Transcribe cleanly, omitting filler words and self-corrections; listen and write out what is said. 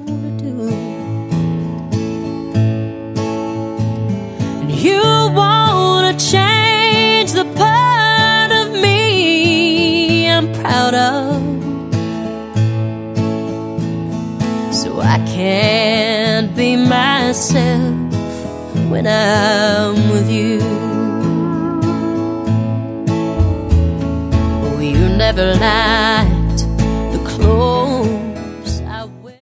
wanna do. And you wanna change the part of me I'm proud of, so I can't be myself when I'm with you. Oh, you never lie